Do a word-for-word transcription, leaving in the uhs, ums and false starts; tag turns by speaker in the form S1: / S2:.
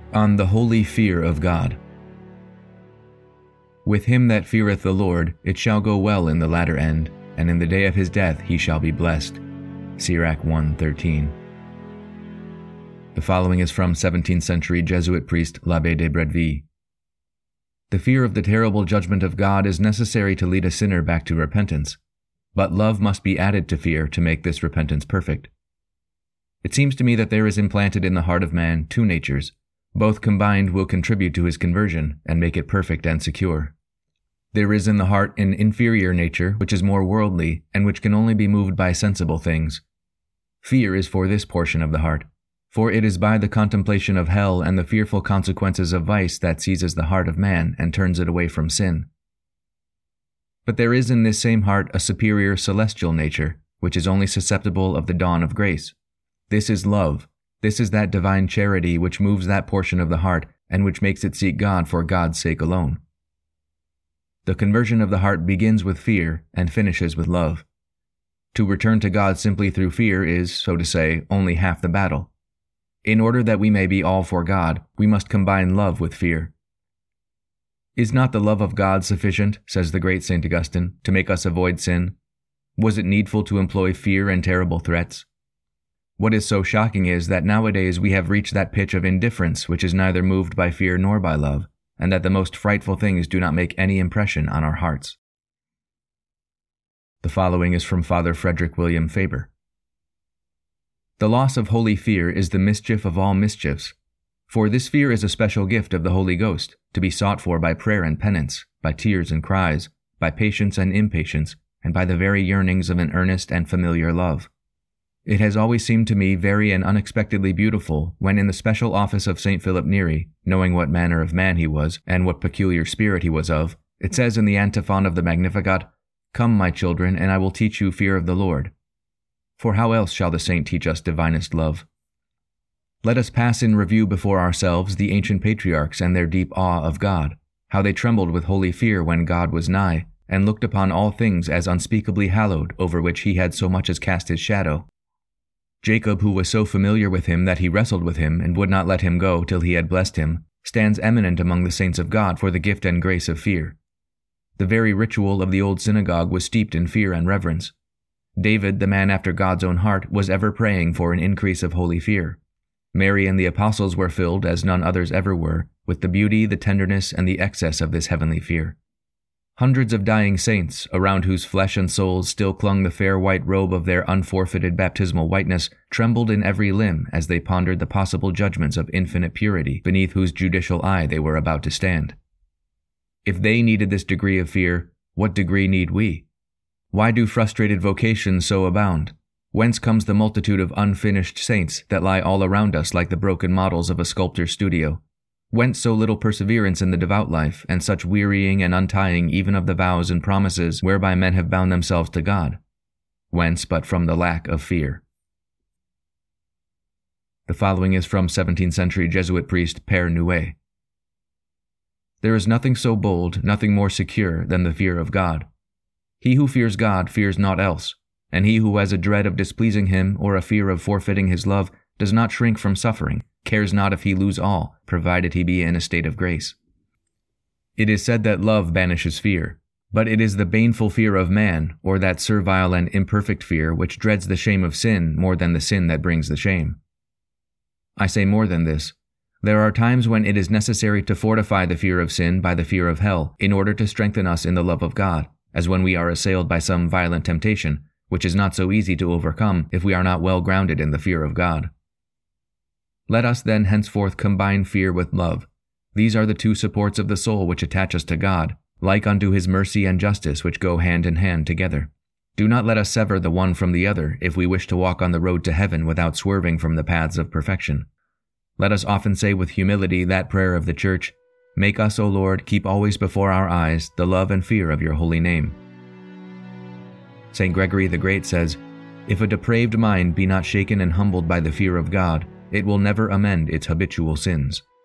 S1: On the holy fear of God. With him that feareth the Lord, it shall go well in the latter end, and in the day of his death he shall be blessed. Sirach one thirteen. The following is from seventeenth century Jesuit priest L'Abbé de Bretteville. The fear of the terrible judgment of God is necessary to lead a sinner back to repentance, but love must be added to fear to make this repentance perfect. It seems to me that there is implanted in the heart of man two natures. Both combined will contribute to his conversion and make it perfect and secure. There is in the heart an inferior nature which is more worldly and which can only be moved by sensible things. Fear is for this portion of the heart, for it is by the contemplation of hell and the fearful consequences of vice that seizes the heart of man and turns it away from sin. But there is in this same heart a superior celestial nature, which is only susceptible of the dawn of grace. This is love. This is that divine charity which moves that portion of the heart and which makes it seek God for God's sake alone. The conversion of the heart begins with fear and finishes with love. To return to God simply through fear is, so to say, only half the battle. In order that we may be all for God, we must combine love with fear. Is not the love of God sufficient, says the great Saint Augustine, to make us avoid sin? Was it needful to employ fear and terrible threats? What is so shocking is that nowadays we have reached that pitch of indifference which is neither moved by fear nor by love, and that the most frightful things do not make any impression on our hearts. The following is from Father Frederick William Faber. The loss of holy fear is the mischief of all mischiefs, for this fear is a special gift of the Holy Ghost, to be sought for by prayer and penance, by tears and cries, by patience and impatience, and by the very yearnings of an earnest and familiar love. It has always seemed to me very and unexpectedly beautiful when in the special office of Saint Philip Neri, knowing what manner of man he was, and what peculiar spirit he was of, it says in the antiphon of the Magnificat, "Come, my children, and I will teach you fear of the Lord." For how else shall the saint teach us divinest love? Let us pass in review before ourselves the ancient patriarchs and their deep awe of God, how they trembled with holy fear when God was nigh, and looked upon all things as unspeakably hallowed, over which he had so much as cast his shadow. Jacob, who was so familiar with him that he wrestled with him and would not let him go till he had blessed him, stands eminent among the saints of God for the gift and grace of fear. The very ritual of the old synagogue was steeped in fear and reverence. David, the man after God's own heart, was ever praying for an increase of holy fear. Mary and the apostles were filled, as none others ever were, with the beauty, the tenderness, and the excess of this heavenly fear. Hundreds of dying saints, around whose flesh and souls still clung the fair white robe of their unforfeited baptismal whiteness, trembled in every limb as they pondered the possible judgments of infinite purity beneath whose judicial eye they were about to stand. If they needed this degree of fear, what degree need we? Why do frustrated vocations so abound? Whence comes the multitude of unfinished saints that lie all around us like the broken models of a sculptor's studio? Whence so little perseverance in the devout life, and such wearying and untying even of the vows and promises whereby men have bound themselves to God? Whence but from the lack of fear? The following is from seventeenth century Jesuit priest Père Nouet. There is nothing so bold, nothing more secure than the fear of God. He who fears God fears naught else, and he who has a dread of displeasing him or a fear of forfeiting his love does not shrink from suffering, cares not if he lose all, provided he be in a state of grace. It is said that love banishes fear, but it is the baneful fear of man, or that servile and imperfect fear which dreads the shame of sin more than the sin that brings the shame. I say more than this. There are times when it is necessary to fortify the fear of sin by the fear of hell in order to strengthen us in the love of God, as when we are assailed by some violent temptation, which is not so easy to overcome if we are not well grounded in the fear of God. Let us then henceforth combine fear with love. These are the two supports of the soul which attach us to God, like unto his mercy and justice which go hand in hand together. Do not let us sever the one from the other if we wish to walk on the road to heaven without swerving from the paths of perfection. Let us often say with humility that prayer of the Church, "Make us, O Lord, keep always before our eyes the love and fear of your holy name." Saint Gregory the Great says, "If a depraved mind be not shaken and humbled by the fear of God, it will never amend its habitual sins."